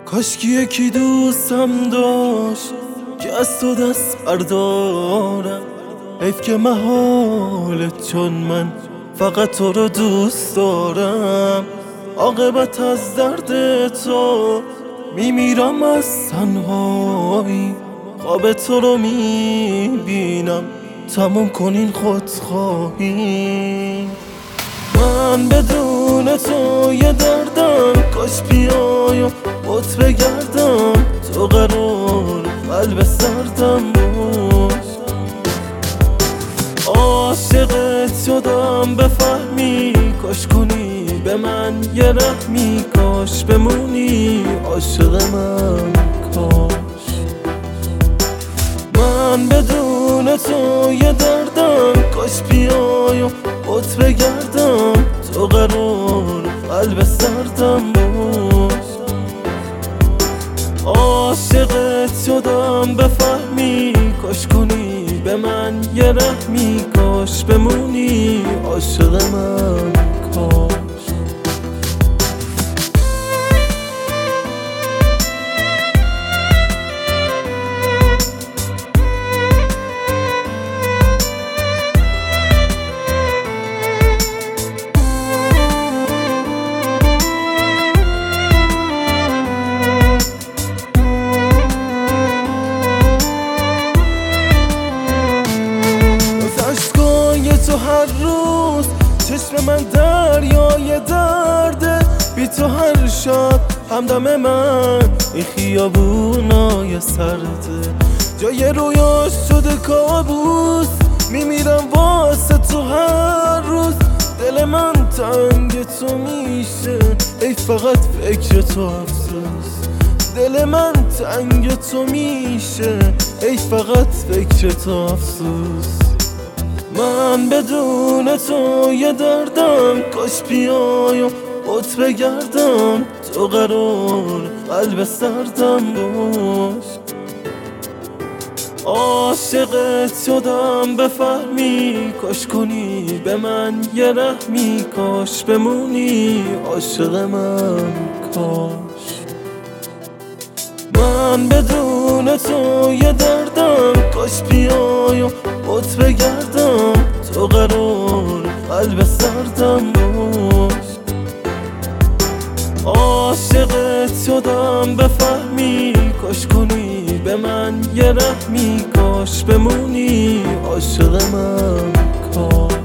کاش که یکی دوستم داشت که از تو دست بردارم. حیف که محاله چون من فقط تو رو دوست دارم. عاقبت از درد تو میمیرم از تنهایی. خواب تو رو میبینم تموم کنین خودخواهی. من بدون تو یه دردم، کاش بیای و بوت بگردم. تو قرار قلب سردم باش. عاشقت شدم بفهمی، کاش کنی به من یه رحمی. کاش بمونی عاشق من کاش. من بدون تو یه دردم، کاش بیای و بوت بگردم. تو قرار قلب سردم باش. عاشقت شدم بفهمی، کاش کنی به من یه رحمی. کاش بمونی عاشق من کاش. تو هر روز چشم من دریای درده. بی تو هر شب همدم من این خیابونای سرده. جای رویاش شده کابوس، میمیرم واسه تو هر روز. دل من تنگ تو میشه ای فقط فکر تو افسوس. دل من تنگ تو میشه ای فقط فکر تو افسوس. من بدون تو یه دردم، کاش بیای و بوت بگردم. تو قرار قلب سردم باش. عاشقت شدم بفهمی، کاش کنی به من یه رحمی. کاش بمونی عاشق من کاش. من بدون تو یه دردم، کاش بیای و بوت بگردم. تو قرار قلب سردم باش. عاشقت شدم بفهمی، کاش کنی به من یه رحمی. کاش بمونی عاشق من کاش.